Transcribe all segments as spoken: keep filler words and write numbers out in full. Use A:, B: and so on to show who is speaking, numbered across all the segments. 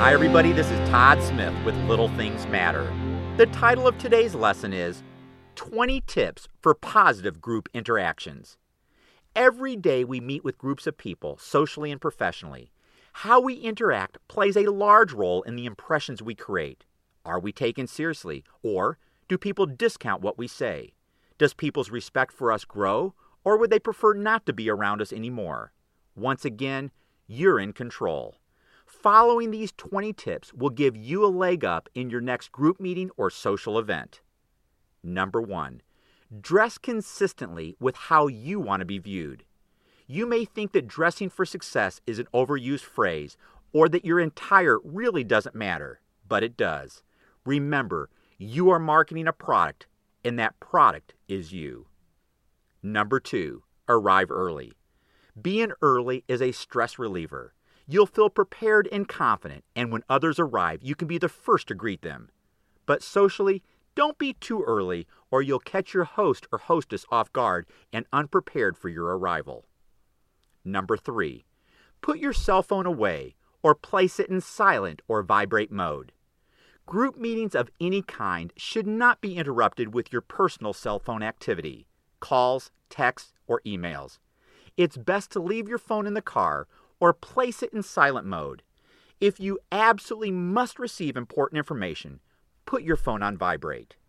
A: Hi everybody, this is Todd Smith with Little Things Matter. The title of today's lesson is twenty Tips for Positive Group Interactions. Every day we meet with groups of people, socially and professionally. How we interact plays a large role in the impressions we create. Are we taken seriously, or do people discount what we say? Does people's respect for us grow, or would they prefer not to be around us anymore? Once again, you're in control. Following these twenty tips will give you a leg up in your next group meeting or social event. Number one, dress consistently with how you want to be viewed. You may think that dressing for success is an overused phrase, or that your attire really doesn't matter, but it does. Remember, you are marketing a product, and that product is you. Number two, arrive early. Being early is a stress reliever. You'll feel prepared and confident, and when others arrive, you can be the first to greet them. But socially, don't be too early, or you'll catch your host or hostess off guard and unprepared for your arrival. Number three, put your cell phone away, or place it in silent or vibrate mode. Group meetings of any kind should not be interrupted with your personal cell phone activity, calls, texts, or emails. It's best to leave your phone in the car or place it in silent mode. If you absolutely must receive important information, put your phone on vibrate.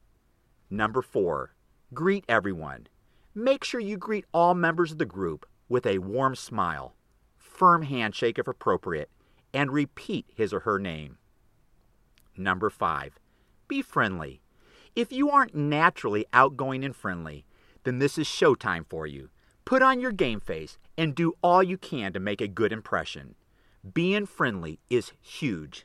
A: Number four, greet everyone. Make sure you greet all members of the group with a warm smile, firm handshake if appropriate, and repeat his or her name. Number five, be friendly. If you aren't naturally outgoing and friendly, then this is showtime for you. Put on your game face and do all you can to make a good impression. Being friendly is huge.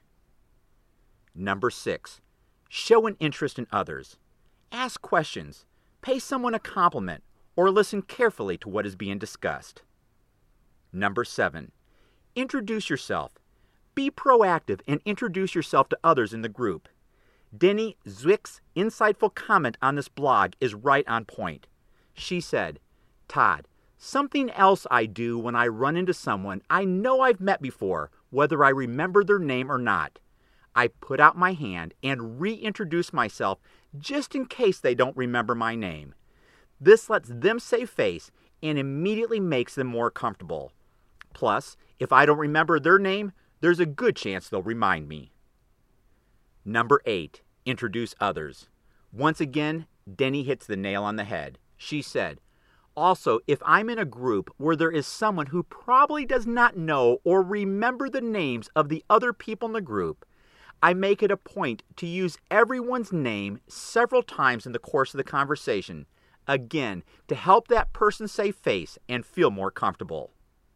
A: Number six, show an interest in others. Ask questions, pay someone a compliment, or listen carefully to what is being discussed. Number seven, introduce yourself. Be proactive and introduce yourself to others in the group. Denny Zwick's insightful comment on this blog is right on point. She said, "Todd, something else I do when I run into someone I know I've met before, whether I remember their name or not. I put out my hand and reintroduce myself just in case they don't remember my name. This lets them save face and immediately makes them more comfortable. Plus, if I don't remember their name, there's a good chance they'll remind me." Number eight, introduce others. Once again, Denny hits the nail on the head. She said, "Also, if I'm in a group where there is someone who probably does not know or remember the names of the other people in the group, I make it a point to use everyone's name several times in the course of the conversation, again, to help that person save face and feel more comfortable."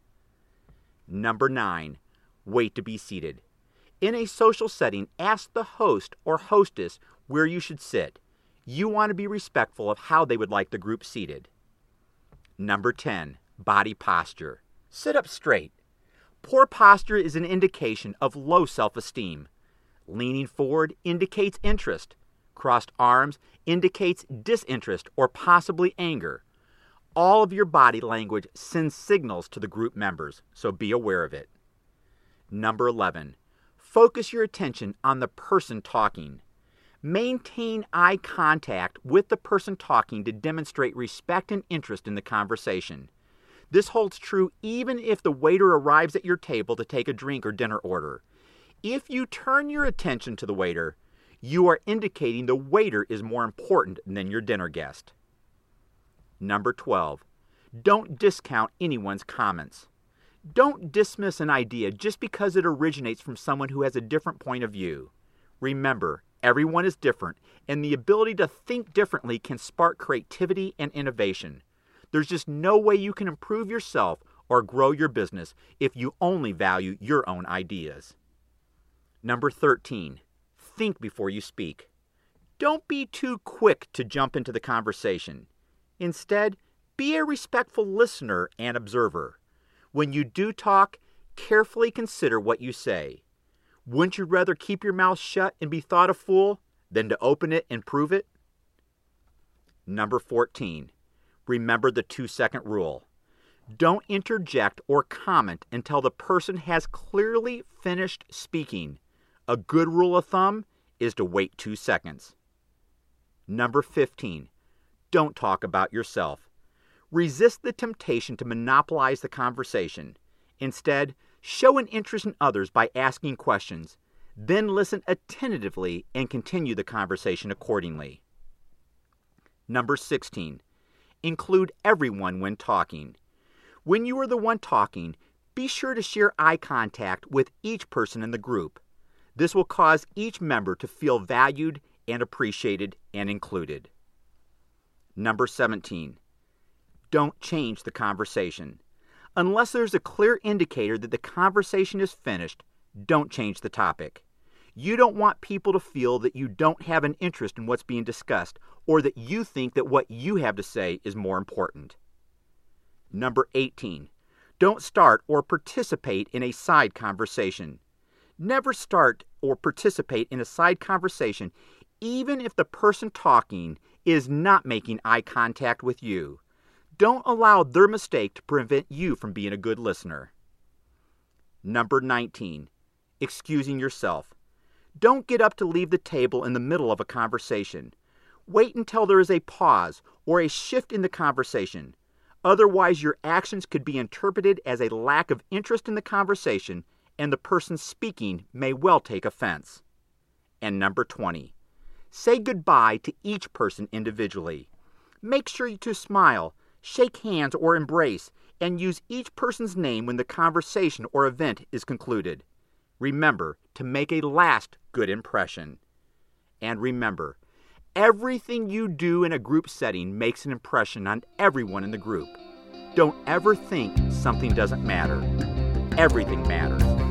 A: Number nine, wait to be seated. In a social setting, ask the host or hostess where you should sit. You want to be respectful of how they would like the group seated. Number ten, body posture. Sit up straight. Poor posture is an indication of low self-esteem. Leaning forward indicates interest. Crossed arms indicates disinterest or possibly anger. All of your body language sends signals to the group members, so be aware of it. Number eleven, focus your attention on the person talking. Maintain eye contact with the person talking to demonstrate respect and interest in the conversation. This holds true even if the waiter arrives at your table to take a drink or dinner order. If you turn your attention to the waiter, you are indicating the waiter is more important than your dinner guest. Number twelve, don't discount anyone's comments. Don't dismiss an idea just because it originates from someone who has a different point of view. Remember, everyone is different, and the ability to think differently can spark creativity and innovation. There's just no way you can improve yourself or grow your business if you only value your own ideas. Number thirteen, think before you speak. Don't be too quick to jump into the conversation. Instead, be a respectful listener and observer. When you do talk, carefully consider what you say. Wouldn't you rather keep your mouth shut and be thought a fool than to open it and prove it? Number fourteen, remember the two-second rule. Don't interject or comment until the person has clearly finished speaking. A good rule of thumb is to wait two seconds. Number fifteen, don't talk about yourself. Resist the temptation to monopolize the conversation. Instead, show an interest in others by asking questions. Then listen attentively and continue the conversation accordingly. Number sixteen, include everyone when talking. When you are the one talking, be sure to share eye contact with each person in the group. This will cause each member to feel valued and appreciated and included. Number seventeen, don't change the conversation. Unless there's a clear indicator that the conversation is finished, don't change the topic. You don't want people to feel that you don't have an interest in what's being discussed or that you think that what you have to say is more important. Number eighteen, don't start or participate in a side conversation. Never start or participate in a side conversation even if the person talking is not making eye contact with you. Don't allow their mistake to prevent you from being a good listener. Number nineteen, excusing yourself. Don't get up to leave the table in the middle of a conversation. Wait until there is a pause or a shift in the conversation. Otherwise, your actions could be interpreted as a lack of interest in the conversation, and the person speaking may well take offense. And number twenty, say goodbye to each person individually. Make sure to smile, shake hands or embrace, and use each person's name when the conversation or event is concluded. Remember to make a last good impression. And remember, everything you do in a group setting makes an impression on everyone in the group. Don't ever think something doesn't matter. Everything matters.